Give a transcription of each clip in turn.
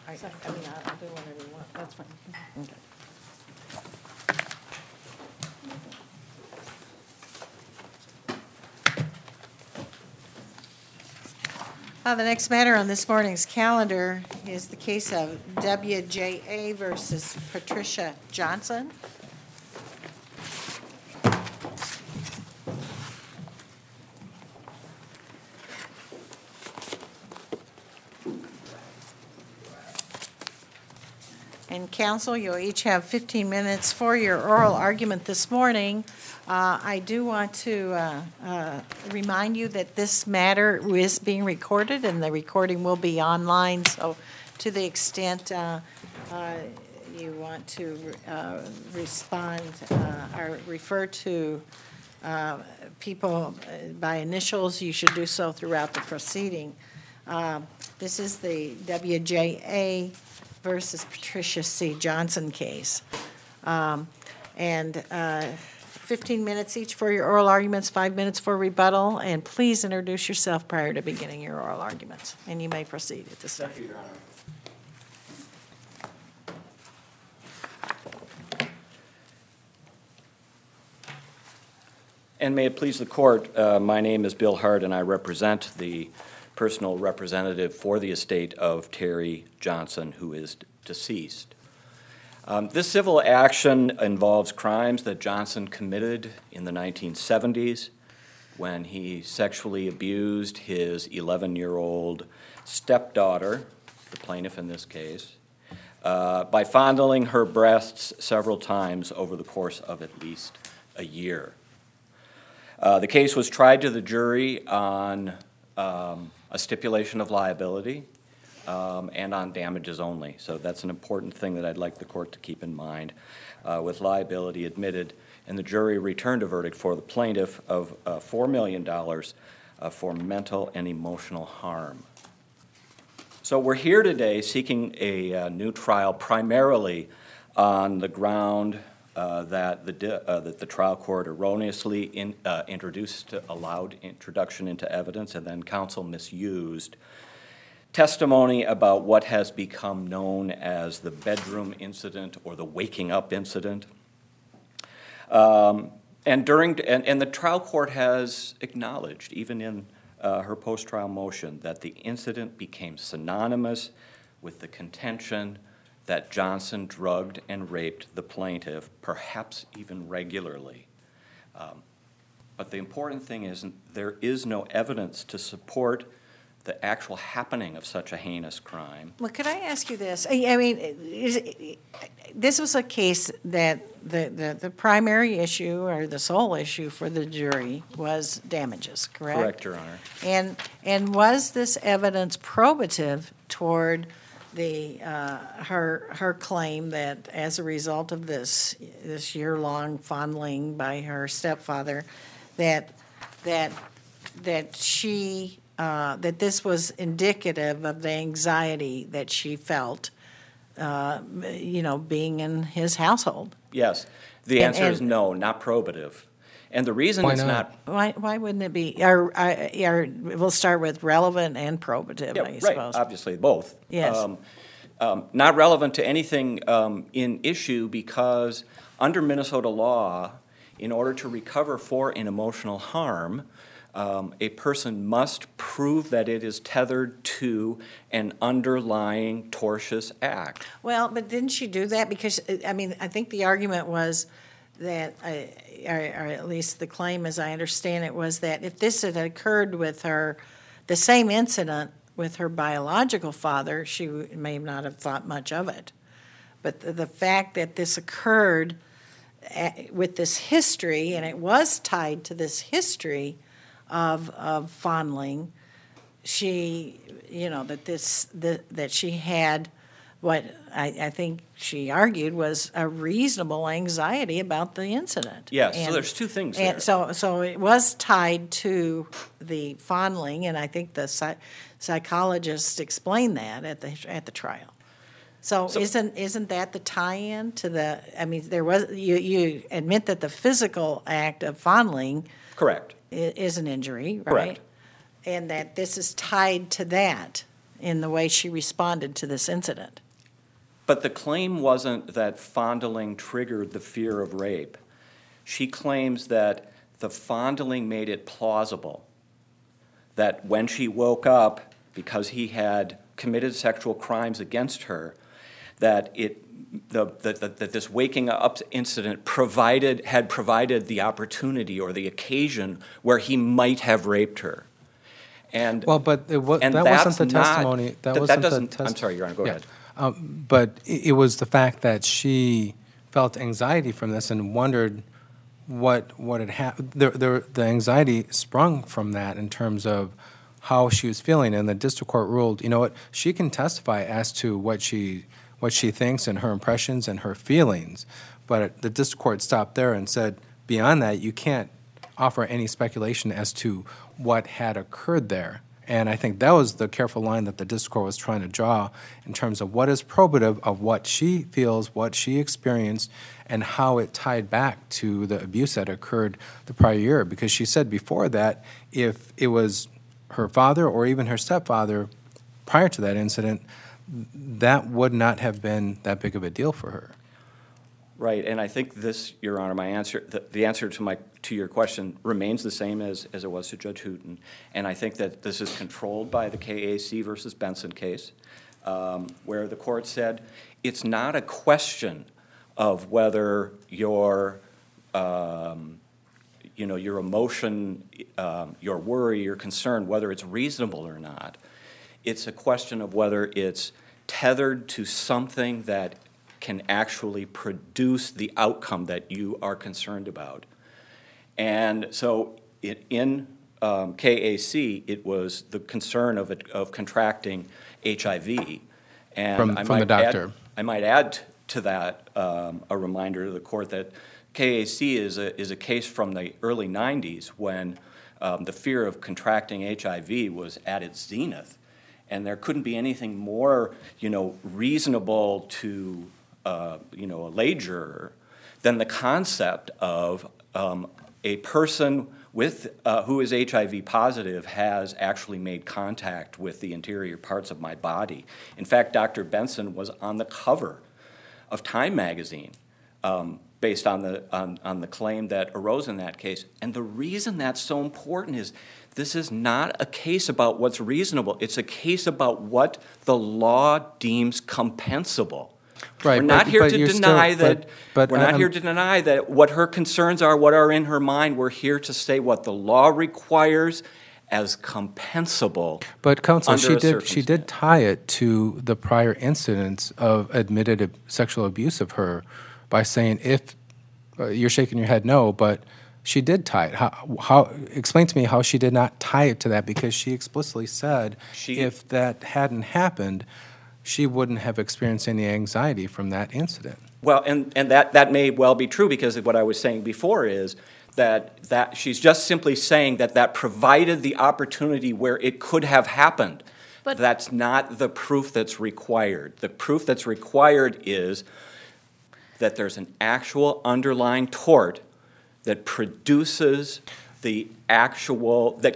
I'll do whatever you want. That's fine. Okay. The next matter on this morning's calendar is the case of WJA versus Patricia Johnson. And counsel, you'll each have 15 minutes for your oral argument this morning. I do want to remind you that this matter is being recorded, and the recording will be online. So to the extent you want to respond or refer to people by initials, you should do so throughout the proceeding. This is the WJA versus Patricia C. Johnson case. 15 minutes each for your oral arguments, 5 minutes for rebuttal, and please introduce yourself prior to beginning your oral arguments. And you may proceed at this time. Thank you, Your Honor. And may it please the court, my name is Bill Hart, and I represent the personal representative for the estate of Terry Johnson, who is deceased. This civil action involves crimes that Johnson committed in the 1970s when he sexually abused his 11-year-old stepdaughter, the plaintiff in this case, by fondling her breasts several times over the course of at least a year. The case was tried to the jury on a stipulation of liability and on damages only. So that's an important thing that I'd like the court to keep in mind. With liability admitted, and the jury returned a verdict for the plaintiff of $4 million for mental and emotional harm. So we're here today seeking a new trial primarily on the ground that the trial court erroneously allowed introduction into evidence, and then counsel misused testimony about what has become known as the bedroom incident or the waking up incident. And the trial court has acknowledged, even in her post-trial motion, that the incident became synonymous with the contention that Johnson drugged and raped the plaintiff, perhaps even regularly. But the important thing is there is no evidence to support the actual happening of such a heinous crime. Well, could I ask you this? I mean, this was a case that the primary issue or the sole issue for the jury was damages, correct? Correct, Your Honor. And was this evidence probative toward her claim that as a result of this year-long fondling by her stepfather, that this was indicative of the anxiety that she felt, being in his household? Yes. The answer is no, not probative. And the reason it's not. Why wouldn't it be? We'll start with relevant and probative, yeah, I suppose. Right, obviously, both. Yes. Not relevant to anything in issue because under Minnesota law, in order to recover for an emotional harm, a person must prove that it is tethered to an underlying tortious act. Well, but didn't she do that? Because, I think the argument was that, or at least the claim as I understand it, was that if this had occurred with her, the same incident with her biological father, she may not have thought much of it. But the fact that this occurred with this history, and it was tied to this history of fondling, she, that she had what I think she argued was a reasonable anxiety about the incident. Yes, so there's two things there. And so it was tied to the fondling, and I think the psychologist explained that at the trial. So isn't that the tie-in to the? There was you admit that the physical act of fondling, correct, is an injury, right? Correct. And that this is tied to that. in the way she responded to this incident. But the claim wasn't that fondling triggered the fear of rape. She claims that the fondling made it plausible that when she woke up, because he had committed sexual crimes against her, that that this waking up incident had provided the opportunity or the occasion where he might have raped her. And well, but that wasn't the testimony. I'm sorry, Your Honor, go ahead. But it was the fact that she felt anxiety from this and wondered what had happened. The anxiety sprung from that in terms of how she was feeling, and the district court ruled, you know what, she can testify as to what she thinks and her impressions and her feelings, but the district court stopped there and said, beyond that, you can't offer any speculation as to what had occurred there. And I think that was the careful line that the district court was trying to draw in terms of what is probative of what she feels, what she experienced, and how it tied back to the abuse that occurred the prior year. Because she said before that, if it was her father or even her stepfather prior to that incident, that would not have been that big of a deal for her. Right, and I think this, Your Honor, the answer to your question remains the same as it was to Judge Hooten, and I think that this is controlled by the KAC versus Benson case, where the court said it's not a question of whether your emotion, your worry, your concern, whether it's reasonable or not. It's a question of whether it's tethered to something that can actually produce the outcome that you are concerned about. And so in KAC, it was the concern of contracting HIV. And from the doctor. I might add to that a reminder to the court that KAC is a case from the early 90s when the fear of contracting HIV was at its zenith. And there couldn't be anything more, reasonable to a lay juror than the concept of a person who is HIV positive has actually made contact with the interior parts of my body. In fact, Dr. Benson was on the cover of Time magazine based on the claim that arose in that case. And the reason that's so important is this is not a case about what's reasonable. It's a case about what the law deems compensable. Right, we're not here to deny that what her concerns are, what are in her mind. We're here to say what the law requires as compensable. But counsel, she did tie it to the prior incidents of admitted sexual abuse of her by saying, if you're shaking your head no, but she did tie it. How explain to me how she did not tie it to that, because she explicitly said if that hadn't happened, she wouldn't have experienced any anxiety from that incident. Well, and that may well be true, because what I was saying before is that she's just simply saying that provided the opportunity where it could have happened. But that's not the proof that's required. The proof that's required is that there's an actual underlying tort that produces the actual thing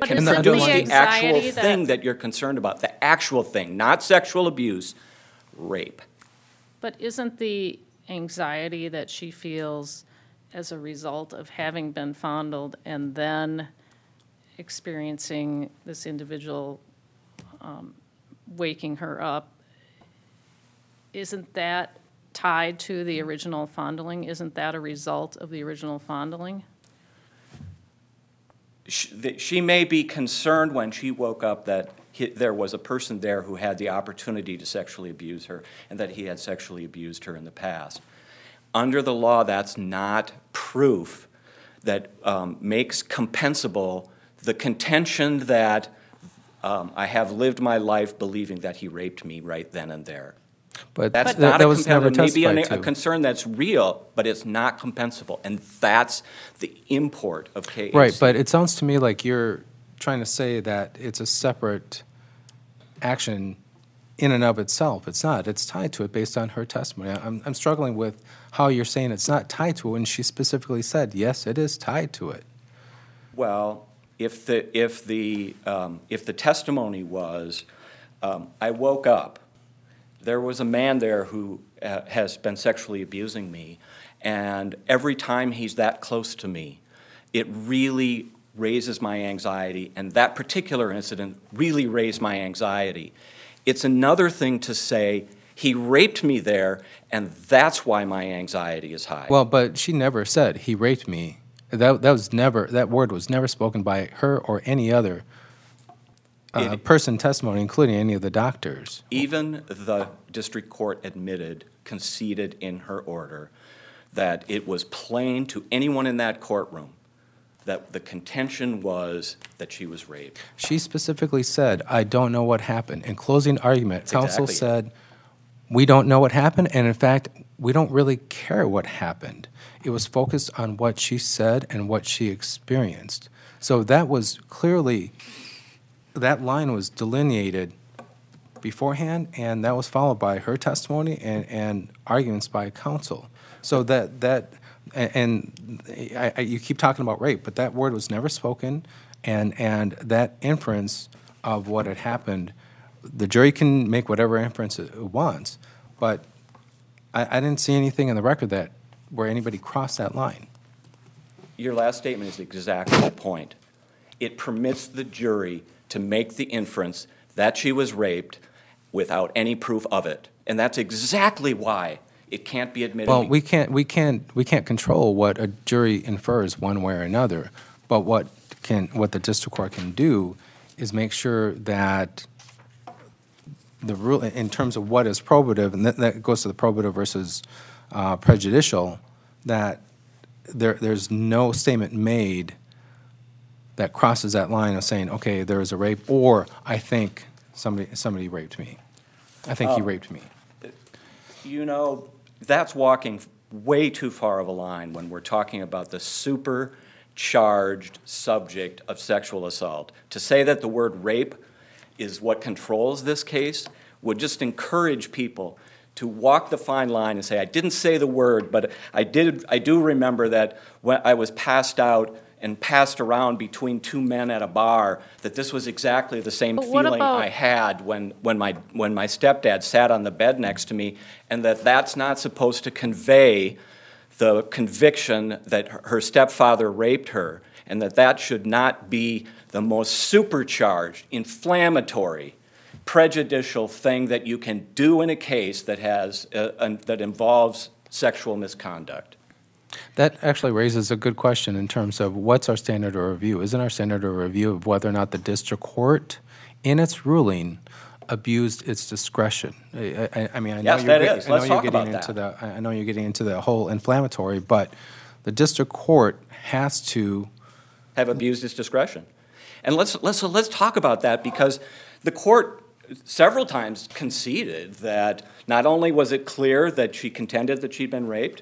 that you're concerned about, the actual thing, not sexual abuse, rape. But isn't the anxiety that she feels as a result of having been fondled and then experiencing this individual waking her up, isn't that tied to the original fondling? Isn't that a result of the original fondling? She may be concerned when she woke up that there was a person there who had the opportunity to sexually abuse her and that he had sexually abused her in the past. Under the law, that's not proof that makes compensable the contention that I have lived my life believing that he raped me right then and there. But that's that was never testified maybe a concern that's real, but it's not compensable, and that's the import of KAC. Right, but it sounds to me like you're trying to say that it's a separate action in and of itself. It's not. It's tied to it based on her testimony. I'm struggling with how you're saying it's not tied to it when she specifically said, yes, it is tied to it. Well, if the testimony was I woke up. There was a man there who has been sexually abusing me, and every time he's that close to me, it really raises my anxiety, and that particular incident really raised my anxiety. It's another thing to say, he raped me there, and that's why my anxiety is high. Well, but she never said he raped me. That word was never spoken by her or any other person testimony, including any of the doctors. Even the district court admitted, conceded in her order, that it was plain to anyone in that courtroom that the contention was that she was raped. She specifically said, I don't know what happened. In closing argument, counsel exactly. said, we don't know what happened, and in fact, we don't really care what happened. It was focused on what she said and what she experienced. So that was clearly, that line was delineated beforehand, and that was followed by her testimony and arguments by counsel. So you keep talking about rape, but that word was never spoken, and that inference of what had happened, the jury can make whatever inference it wants, but I didn't see anything in the record where anybody crossed that line. Your last statement is exactly the point. It permits the jury to make the inference that she was raped without any proof of it, and that's exactly why it can't be admitted. Well, we can't control what a jury infers one way or another, but what the district court can do is make sure that the rule, in terms of what is probative, and that goes to the probative versus prejudicial, that there's no statement made that crosses that line of saying, okay, there is a rape, or I think somebody raped me. I think he raped me. You know, that's walking way too far of a line when we're talking about the supercharged subject of sexual assault. To say that the word rape is what controls this case would just encourage people to walk the fine line and say, I didn't say the word, but I do remember that when I was passed out and passed around between two men at a bar, that this was exactly the same feeling I had when my stepdad sat on the bed next to me, and that's not supposed to convey the conviction that her stepfather raped her, and that should not be the most supercharged, inflammatory, prejudicial thing that you can do in a case that that involves sexual misconduct. That actually raises a good question in terms of what's our standard of review. Isn't our standard of review of whether or not the district court, in its ruling, abused its discretion? I mean, I know yes, that is. Let's talk about that. I know you're getting into the whole inflammatory, but the district court has to have abused its discretion, and let's talk about that, because the court several times conceded that not only was it clear that she contended that she'd been raped,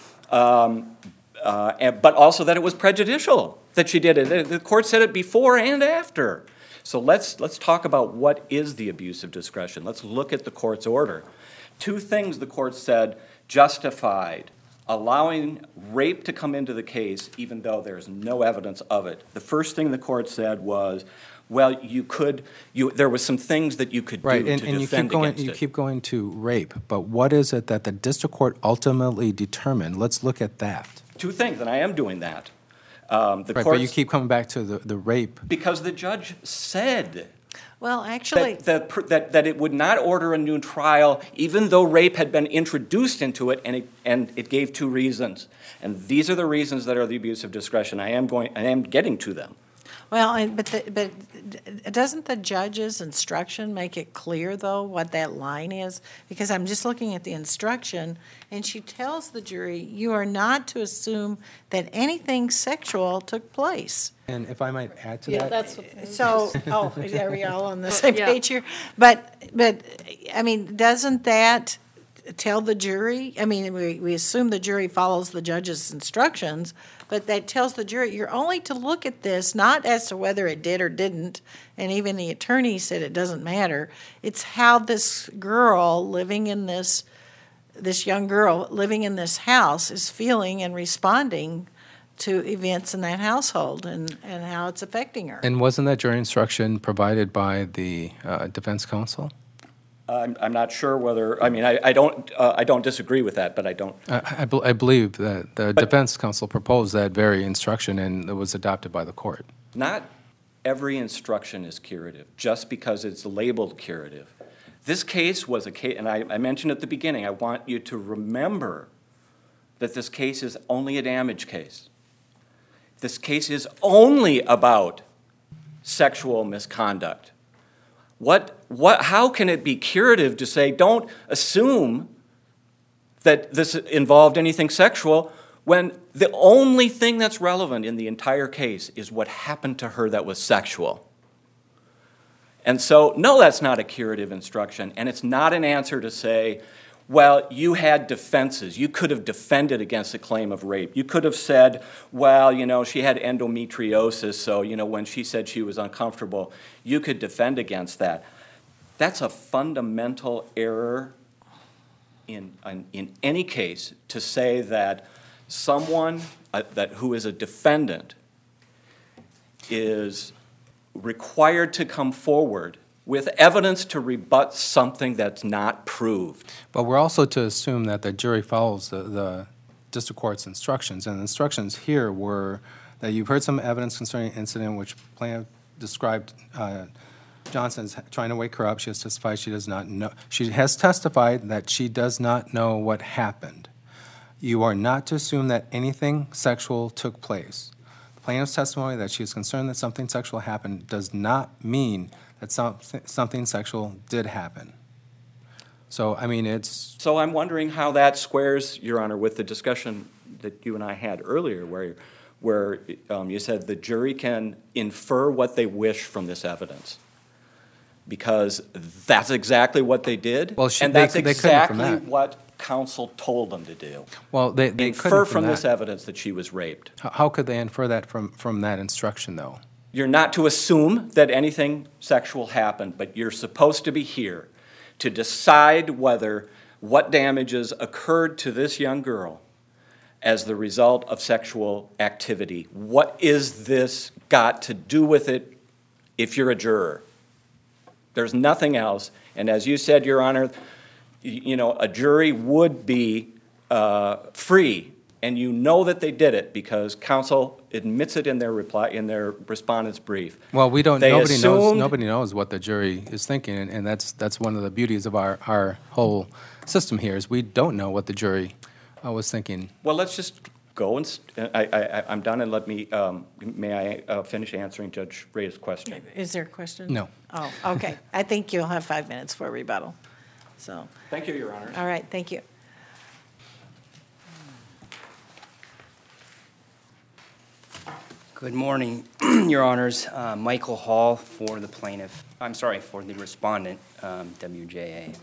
but also that it was prejudicial that she did it. The court said it before and after. So let's talk about what is the abuse of discretion. Let's look at the court's order. Two things the court said justified allowing rape to come into the case even though there's no evidence of it. The first thing the court said was, well, there was some things that you could do to defend against it. You keep going to rape, but what is it that the district court ultimately determined? Let's look at that. Two things, and I am doing that. But you keep coming back to the rape. Because the judge said well, actually, that it would not order a new trial, even though rape had been introduced into it, and it gave two reasons. And these are the reasons that are the abuse of discretion. I am getting to them. well, but doesn't the judge's instruction make it clear, though, what that line is? Because I'm just looking at the instruction, and she tells the jury, you are not to assume that anything sexual took place. And if I might add to Yeah, that, that's what. So, are we all on the same Yeah. page here? But I mean, doesn't that tell the jury? I mean, we assume the jury follows the judge's instructions, but that tells the jury you're only to look at this not as to whether it did or didn't, and even the attorney said it doesn't matter. It's how this girl living in this young girl living in this house is feeling and responding to events in that household and how it's affecting her. And wasn't that jury instruction provided by the defense counsel? I'm not sure whether, I mean, I don't disagree with that, but I don't. I believe that the defense counsel proposed that very instruction, and it was adopted by the court. Not every instruction is curative, just because it's labeled curative. This case was a case, and I mentioned at the beginning, I want you to remember that this case is only a damage case. This case is only about sexual misconduct. How can it be curative to say, don't assume that this involved anything sexual, when the only thing that's relevant in the entire case is what happened to her that was sexual? And so, no, that's not a curative instruction, and it's not an answer to say, well, you had defenses. You could have defended against a claim of rape. You could have said, well, she had endometriosis, so, when she said she was uncomfortable, you could defend against that. That's a fundamental error in any case, to say that someone who is a defendant is required to come forward with evidence to rebut something that's not proved. But we're also to assume that the jury follows the district court's instructions, and the instructions here were that you've heard some evidence concerning an incident which plaintiff described Johnson's trying to wake her up. She has testified she does not know. She has testified that she does not know what happened. You are not to assume that anything sexual took place. The plaintiff's testimony that she is concerned that something sexual happened does not mean that something sexual did happen. So, I mean, it's... So I'm wondering how that squares, Your Honor, with the discussion that you and I had earlier, where you said the jury can infer what they wish from this evidence, because that's exactly what they did, well, and that's they exactly what counsel told them to do. Well, they infer from this evidence that she was raped. How could they infer that from that instruction, though? You're not to assume that anything sexual happened, but you're supposed to be here to decide what damages occurred to this young girl as the result of sexual activity. What is this got to do with it if you're a juror? There's nothing else. And as you said, Your Honor, a jury would be free, and you know that they did it because counsel admits it in their respondent's brief. Well, we don't. Nobody knows what the jury is thinking, and that's one of the beauties of our whole system here is we don't know what the jury was thinking. Well, let's just go and I'm done, and may I finish answering Judge Ray's question? Is there a question? No. Oh, okay. I think you'll have 5 minutes for a rebuttal. So. Thank you, Your Honor. All right, thank you. Good morning, Your Honors. Michael Hall for the plaintiff. I'm sorry, for the respondent, WJA.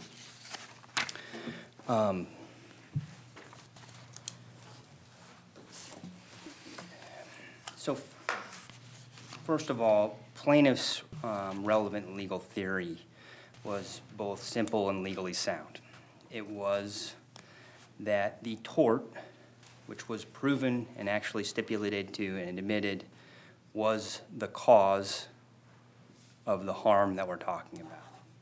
So, first of all, plaintiff's relevant legal theory was both simple and legally sound. It was that the tort, which was proven and actually stipulated to and admitted, was the cause of the harm that we're talking about.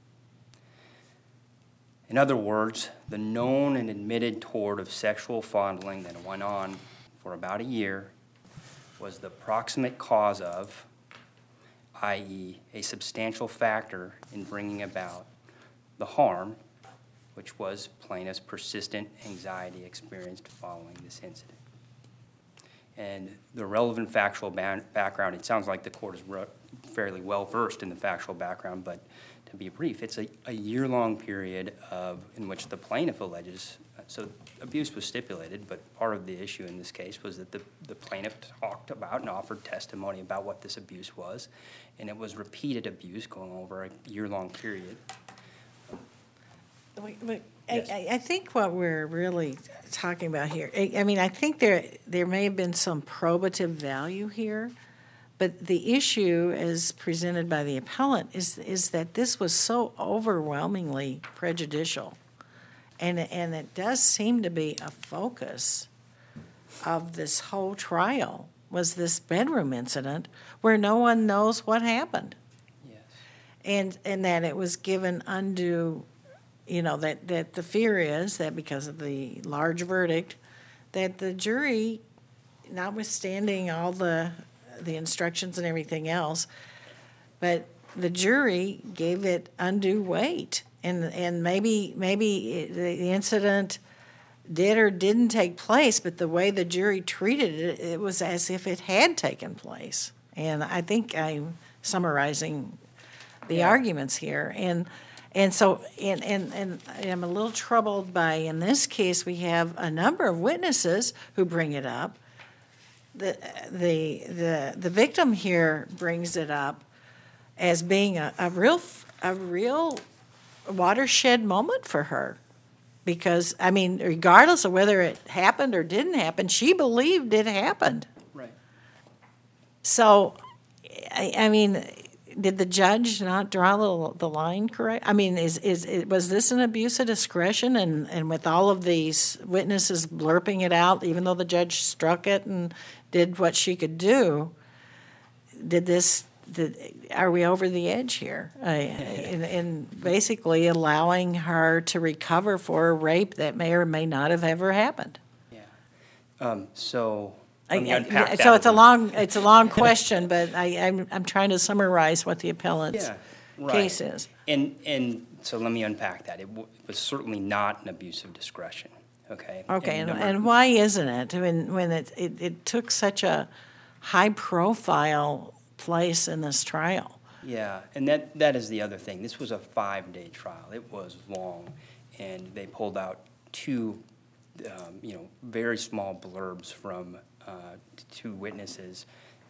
In other words, the known and admitted tort of sexual fondling that went on for about a year was the proximate cause of, i.e., a substantial factor in bringing about the harm, which was plaintiff's persistent anxiety experienced following this incident. And the relevant factual background, it sounds like the court is fairly well versed in the factual background, but to be brief, it's a year-long period in which the plaintiff alleges, so abuse was stipulated, but part of the issue in this case was that the plaintiff talked about and offered testimony about what this abuse was, and it was repeated abuse going over a year-long period. Yes. I think what we're really talking about here, I mean, I think there may have been some probative value here, but the issue as presented by the appellant is that this was so overwhelmingly prejudicial. And it does seem to be a focus of this whole trial was this bedroom incident where no one knows what happened. Yes. And that it was given undue, that the fear is that because of the large verdict, that the jury, notwithstanding all the instructions and everything else, but the jury gave it undue weight. And maybe the incident did or didn't take place, but the way the jury treated it, it was as if it had taken place. And I think I'm summarizing the arguments here. And so I'm a little troubled by, in this case, we have a number of witnesses who bring it up. The victim here brings it up as being a real watershed moment for her. Because, I mean, regardless of whether it happened or didn't happen, she believed it happened. Right. So, I mean, did the judge not draw the line correct? I mean, was this an abuse of discretion? And with all of these witnesses blurping it out, even though the judge struck it and did what she could do, are we over the edge here in basically allowing her to recover for a rape that may or may not have ever happened? Yeah. So let me unpack that. So it's a long question, but I'm trying to summarize what the appellant's case is. And so let me unpack that. It was certainly not an abuse of discretion. Okay. Okay, and why isn't it? When it took such a high profile place in this trial. Yeah, and that is the other thing. This was a 5-day trial. It was long, and they pulled out two, very small blurbs from two witnesses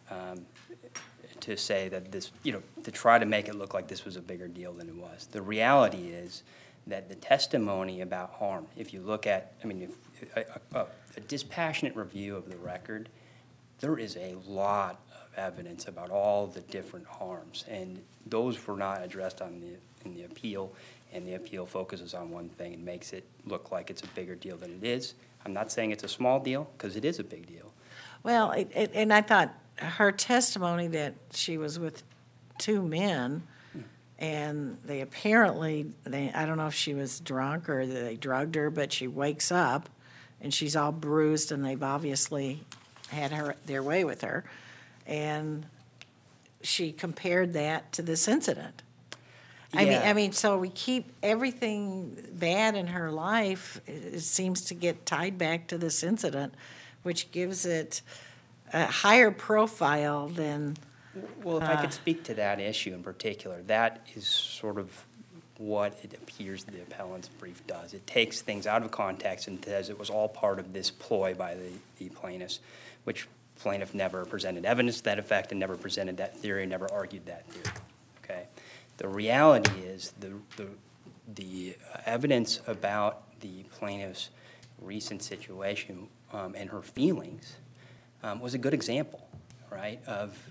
to say that this, to try to make it look like this was a bigger deal than it was. The reality is that the testimony about harm, if you look at, a dispassionate review of the record, there is a lot evidence about all the different harms, and those were not addressed in the appeal, and the appeal focuses on one thing and makes it look like it's a bigger deal than it is. I'm not saying it's a small deal, because it is a big deal. Well, and I thought her testimony that she was with two men, and they apparently, I don't know if she was drunk or they drugged her, but she wakes up, and she's all bruised, and they've obviously had their way with her. And she compared that to this incident. Yeah. I mean, so we keep everything bad in her life, it seems to get tied back to this incident, which gives it a higher profile than... Well, if I could speak to that issue in particular, that is sort of what it appears the appellant's brief does. It takes things out of context and says it was all part of this ploy by the plaintiffs, which plaintiff never presented evidence to that effect and never presented that theory, never argued that theory. Okay, the reality is the evidence about the plaintiff's recent situation and her feelings was a good example, right?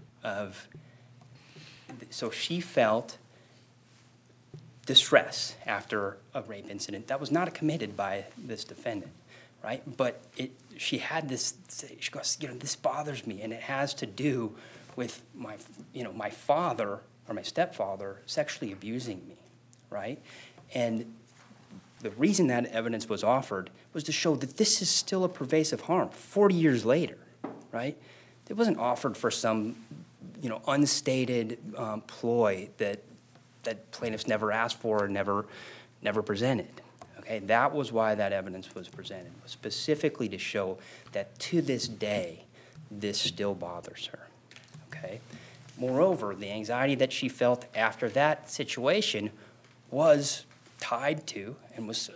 So she felt distress after a rape incident that was not committed by this defendant, right? But she had this, she goes, this bothers me, and it has to do with my father or my stepfather sexually abusing me, right? And the reason that evidence was offered was to show that this is still a pervasive harm 40 years later, right? It wasn't offered for some, unstated ploy that plaintiffs never asked for or never presented. Okay, that was why that evidence was presented, specifically to show that to this day, this still bothers her. Okay. Moreover, the anxiety that she felt after that situation was tied to and was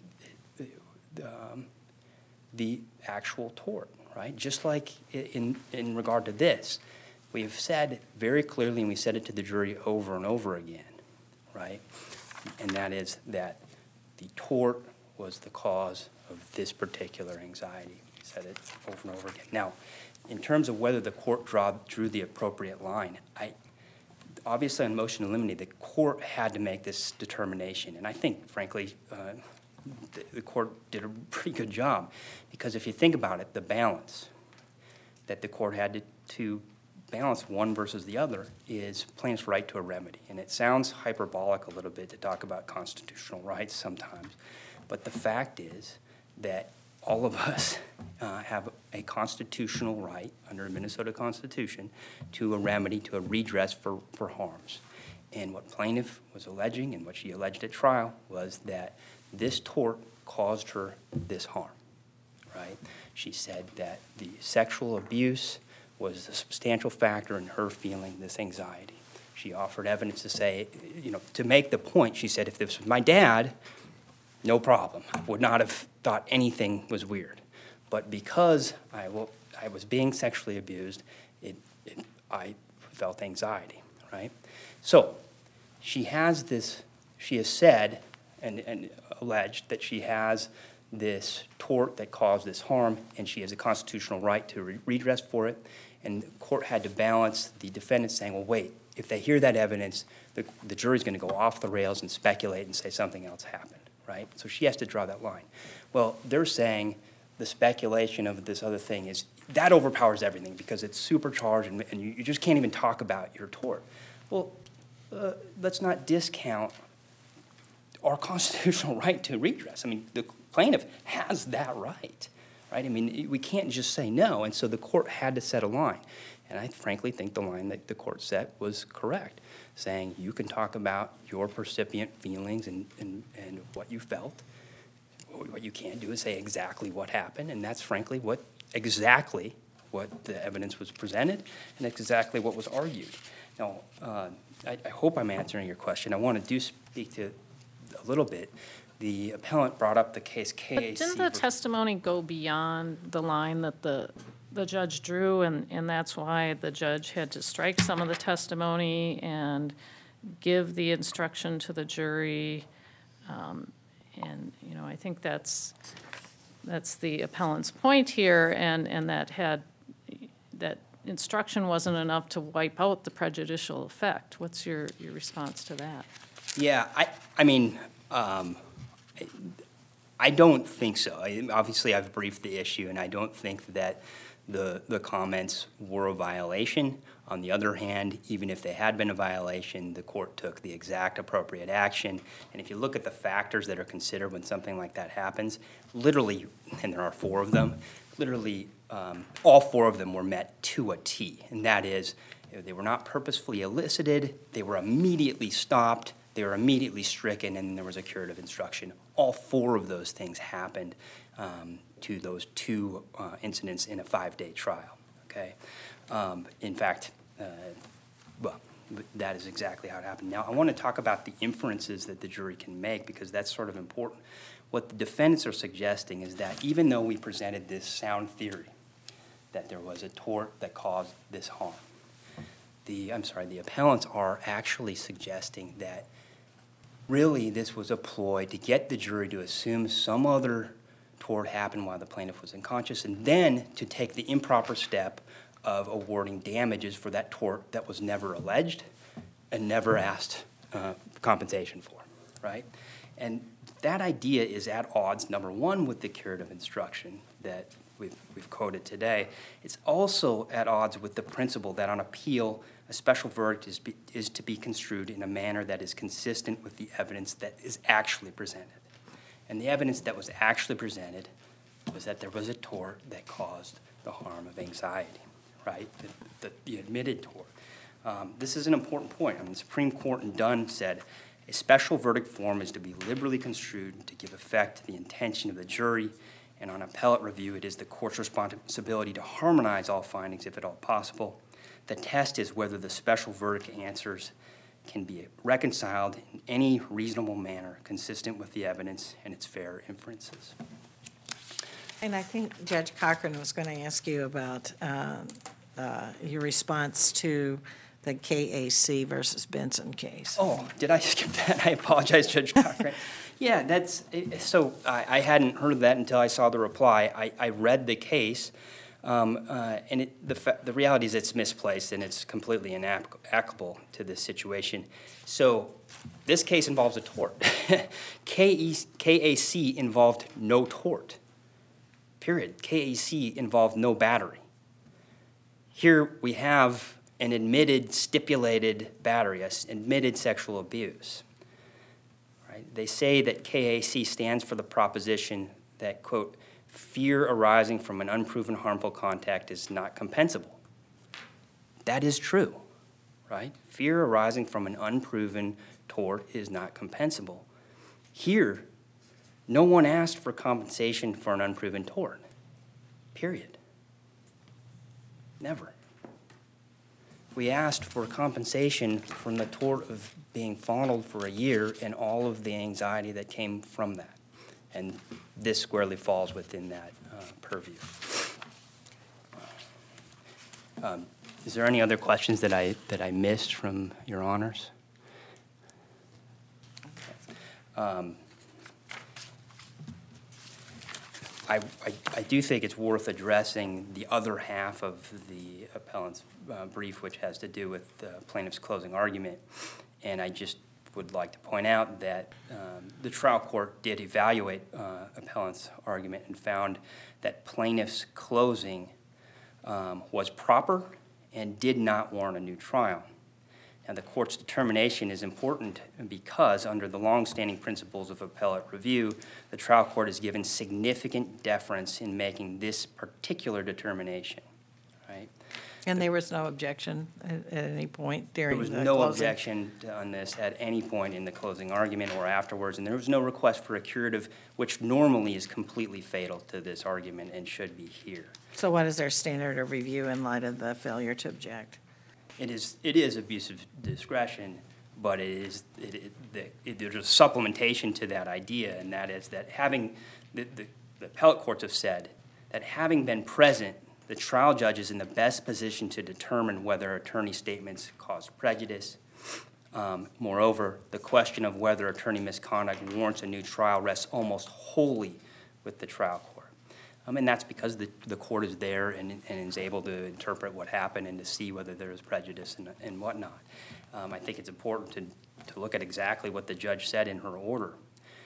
the actual tort, right? Just like in regard to this, we've said very clearly, and we said it to the jury over and over again, right? And that is that the tort was the cause of this particular anxiety. We said it over and over again. Now, in terms of whether the court drew the appropriate line, obviously on motion to eliminate, the court had to make this determination. And I think, frankly, the court did a pretty good job, because if you think about it, the balance that the court had to balance one versus the other is plaintiff's right to a remedy. And it sounds hyperbolic a little bit to talk about constitutional rights sometimes, but the fact is that all of us have a constitutional right under the Minnesota Constitution to a remedy, to a redress for harms. And what plaintiff was alleging, and what she alleged at trial, was that this tort caused her this harm, right? She said that the sexual abuse was a substantial factor in her feeling this anxiety. She offered evidence to say, to make the point, she said, if this was my dad, no problem. I would not have thought anything was weird. But because I was being sexually abused, I felt anxiety, right? So she has said and alleged that she has this tort that caused this harm, and she has a constitutional right to redress for it. And the court had to balance the defendant saying, well, wait, if they hear that evidence, the jury's going to go off the rails and speculate and say something else happened, right? So she has to draw that line. Well, they're saying the speculation of this other thing that overpowers everything because it's supercharged and you just can't even talk about your tort. Well, let's not discount our constitutional right to redress. I mean, the plaintiff has that right, right? I mean, we can't just say no, and so the court had to set a line. And I frankly think the line that the court set was correct, saying you can talk about your percipient feelings and what you felt. What you can't do is say exactly what happened, and that's frankly exactly what the evidence was presented and exactly what was argued. Now, I hope I'm answering your question. I want to speak to a little bit. The appellant brought up the case KAC. But didn't the testimony go beyond the line that the judge drew, and that's why the judge had to strike some of the testimony and give the instruction to the jury? And I think that's the appellant's point here, and that instruction wasn't enough to wipe out the prejudicial effect. What's your response to that? Yeah, I mean, I don't think so. Obviously, I've briefed the issue, and I don't think that the comments were a violation. On the other hand, even if they had been a violation, the court took the exact appropriate action. And if you look at the factors that are considered when something like that happens, literally, and there are 4 of them, literally all 4 of them were met to a T. And that is, they were not purposefully elicited, they were immediately stopped, they were immediately stricken, and there was a curative instruction. All 4 of those things happened to those 2 incidents in a 5-day trial, okay? In fact, that is exactly how it happened. Now, I want to talk about the inferences that the jury can make because that's sort of important. What the defendants are suggesting is that even though we presented this sound theory that there was a tort that caused this harm, the appellants are actually suggesting that really this was a ploy to get the jury to assume some other tort happened while the plaintiff was unconscious, and then to take the improper step of awarding damages for that tort that was never alleged and never asked compensation for, right? And that idea is at odds, number one, with the curative instruction that we've quoted today. It's also at odds with the principle that on appeal, a special verdict is to be construed in a manner that is consistent with the evidence that is actually presented. And the evidence that was actually presented was that there was a tort that caused the harm of anxiety, right? The admitted tort. This is an important point. I mean, the Supreme Court in Dunn said, a special verdict form is to be liberally construed to give effect to the intention of the jury, and on appellate review, it is the court's responsibility to harmonize all findings if at all possible. The test is whether the special verdict answers can be reconciled in any reasonable manner consistent with the evidence and its fair inferences. And I think Judge Cochran was going to ask you about your response to the KAC versus Benson case. Oh, did I skip that? I apologize, Judge Cochran. Yeah, that's so I hadn't heard of that until I saw the reply. I read the case. And the reality is it's misplaced and it's completely inapplicable to this situation. So this case involves a tort. KAC involved no tort, period. KAC involved no battery. Here we have an admitted stipulated battery, an admitted sexual abuse. Right? They say that KAC stands for the proposition that, quote, fear arising from an unproven harmful contact is not compensable. That is true, right? Fear arising from an unproven tort is not compensable. Here, no one asked for compensation for an unproven tort, period. Never. We asked for compensation from the tort of being fondled for a year and all of the anxiety that came from that. And this squarely falls within that purview. Is there any other questions that I missed from your honors? I do think it's worth addressing the other half of the appellant's brief, which has to do with the plaintiff's closing argument. And I just would like to point out that the trial court did evaluate appellant's argument and found that plaintiff's closing was proper and did not warrant a new trial. Now, the court's determination is important because under the longstanding principles of appellate review, the trial court is given significant deference in making this particular determination, right? And there was no objection at any point during the There closing? was no objection on this at any point in the closing argument or afterwards, and there was no request for a curative, which normally is completely fatal to this argument and should be here. So what is our standard of review in light of the failure to object? It is abuse of discretion, but there's a supplementation to that idea, and that is that having, the appellate courts have said that having been present, the trial judge is in the best position to determine whether attorney statements caused prejudice. Moreover, the question of whether attorney misconduct warrants a new trial rests almost wholly with the trial court. And that's because the court is there and is able to interpret what happened and to see whether there is prejudice and whatnot. I think it's important to look at exactly what the judge said in her order.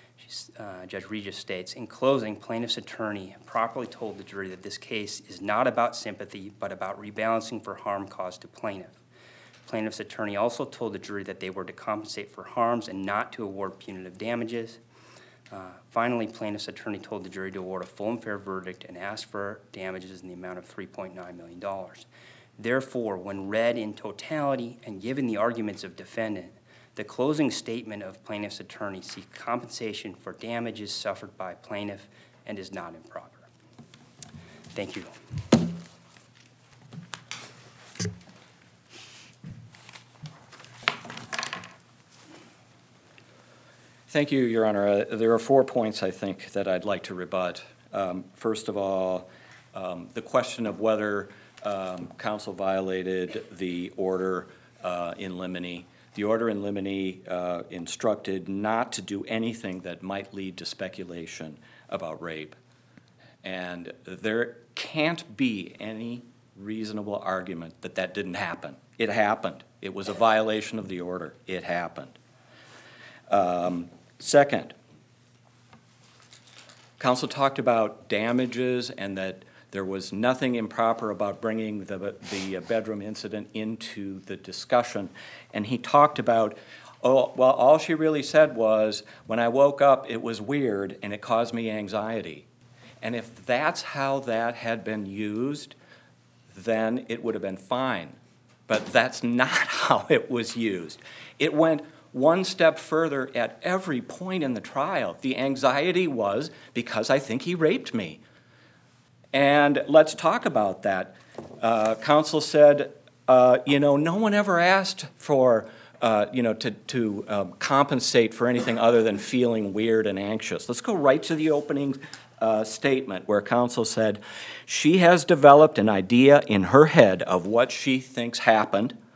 Judge Regis states, in closing, plaintiff's attorney properly told the jury that this case is not about sympathy, but about rebalancing for harm caused to plaintiff. Plaintiff's attorney also told the jury that they were to compensate for harms and not to award punitive damages. Finally, plaintiff's attorney told the jury to award a full and fair verdict and asked for damages in the amount of $3.9 million. Therefore, when read in totality and given the arguments of defendant, the closing statement of plaintiff's attorney seeks compensation for damages suffered by plaintiff and is not improper. Thank you. Thank you, Your Honor. There are 4 points, I think, that I'd like to rebut. First of all, the question of whether counsel violated the order in limine. The order in limine instructed not to do anything that might lead to speculation about rape. And there can't be any reasonable argument that that didn't happen. It happened. It was a violation of the order. It happened. Second, counsel talked about damages and that there was nothing improper about bringing the bedroom incident into the discussion. And he talked about, oh, well, all she really said was, when I woke up, it was weird and it caused me anxiety. And if that's how that had been used, then it would have been fine. But that's not how it was used. It went one step further at every point in the trial. The anxiety was because I think he raped me. And let's talk about that. Counsel said, no one ever asked for, to compensate for anything other than feeling weird and anxious. Let's go right to the opening statement where counsel said, she has developed an idea in her head of what she thinks happened,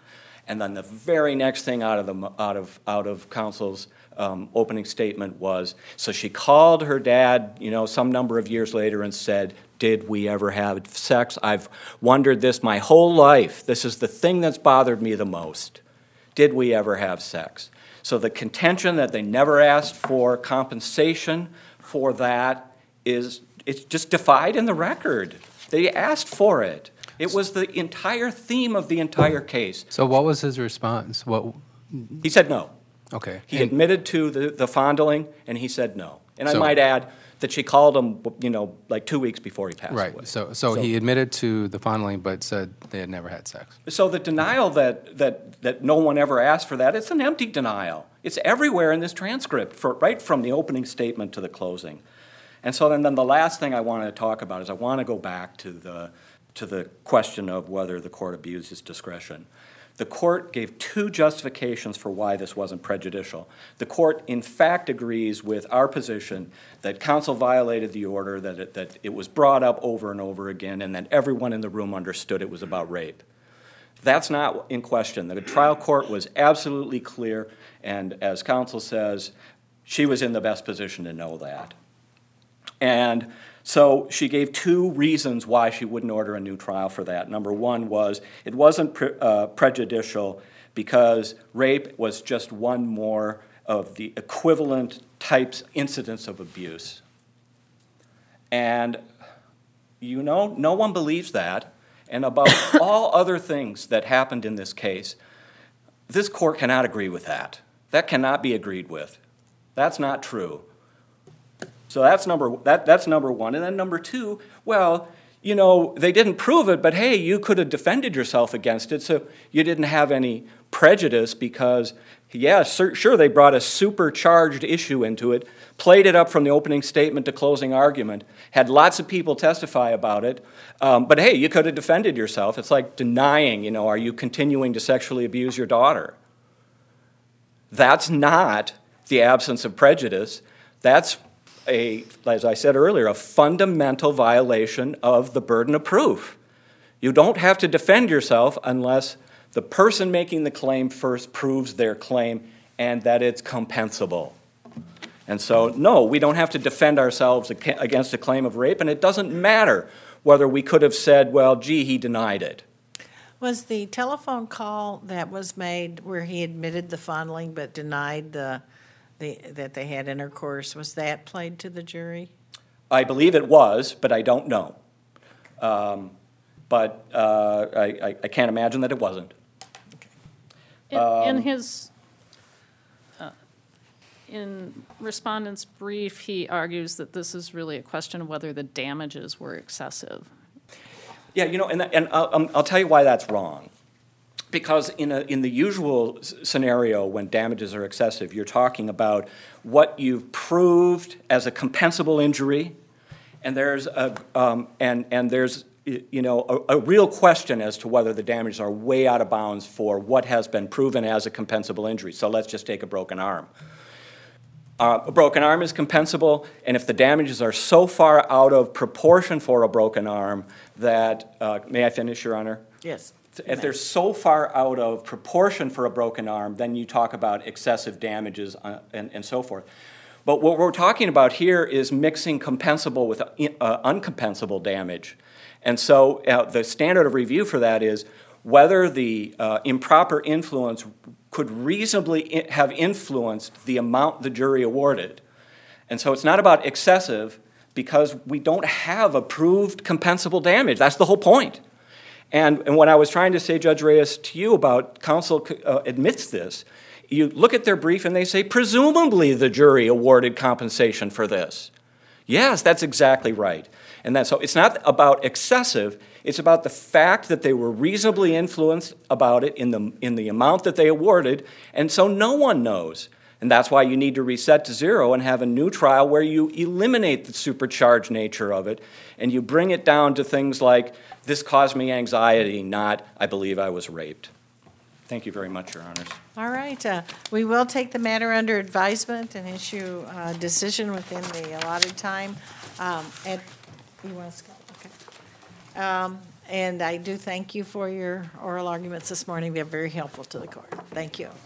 And then the very next thing out of counsel's opening statement was, so she called her dad, some number of years later and said, did we ever have sex? I've wondered this my whole life. This is the thing that's bothered me the most. Did we ever have sex? So the contention that they never asked for compensation for that it's just defied in the record. They asked for it. It was the entire theme of the entire case. So what was his response? He said no. Okay. He admitted to the fondling, and he said no. And I So- might add that she called him, like 2 weeks before he passed away. Right. So he admitted to the fondling, but said they had never had sex. So the denial that no one ever asked for that, it's an empty denial. It's everywhere in this transcript, right from the opening statement to the closing. And so then the last thing I want to talk about is I want to go back to the question of whether the court abused its discretion. The court gave 2 justifications for why this wasn't prejudicial. The court, in fact, agrees with our position that counsel violated the order, that it was brought up over and over again, and that everyone in the room understood it was about rape. That's not in question. The trial court was absolutely clear, and as counsel says, she was in the best position to know that. And so she gave 2 reasons why she wouldn't order a new trial for that. Number 1 was it wasn't prejudicial because rape was just one more of the equivalent types, incidents of abuse. And no one believes that. And about all other things that happened in this case, this court cannot agree with that. That cannot be agreed with. That's not true. So that's number 1. And then number 2, well, they didn't prove it, but hey, you could have defended yourself against it, so you didn't have any prejudice because, yeah, sure, they brought a supercharged issue into it, played it up from the opening statement to closing argument, had lots of people testify about it, but hey, you could have defended yourself. It's like denying, are you continuing to sexually abuse your daughter? That's not the absence of prejudice. That's as I said earlier, a fundamental violation of the burden of proof. You don't have to defend yourself unless the person making the claim first proves their claim and that it's compensable. And so, no, we don't have to defend ourselves against a claim of rape, and it doesn't matter whether we could have said, well, gee, he denied it. Was the telephone call that was made where he admitted the fondling but denied that they had intercourse, was that played to the jury? I believe it was, but I don't know. But I can't imagine that it wasn't. In respondent's brief, he argues that this is really a question of whether the damages were excessive. Yeah, and I'll tell you why that's wrong. Because in the usual scenario, when damages are excessive, you're talking about what you've proved as a compensable injury, and there's a real question as to whether the damages are way out of bounds for what has been proven as a compensable injury. So let's just take a broken arm. A broken arm is compensable, and if the damages are so far out of proportion for a broken arm that, may I finish, Your Honor? Yes. If they're so far out of proportion for a broken arm, then you talk about excessive damages and so forth. But what we're talking about here is mixing compensable with uncompensable damage. And so the standard of review for that is whether the improper influence could reasonably have influenced the amount the jury awarded. And so it's not about excessive because we don't have a proved compensable damage. That's the whole point. And what I was trying to say, Judge Reyes, to you about counsel admits this, you look at their brief and they say, presumably the jury awarded compensation for this. Yes, that's exactly right. And so it's not about excessive, it's about the fact that they were reasonably influenced about it in the amount that they awarded, and so no one knows. And that's why you need to reset to 0 and have a new trial where you eliminate the supercharged nature of it, and you bring it down to things like, this caused me anxiety, not, I believe I was raped. Thank you very much, Your Honors. All right. We will take the matter under advisement and issue a decision within the allotted time. You want us to go? Okay. And I do thank you for your oral arguments this morning. They're very helpful to the court. Thank you.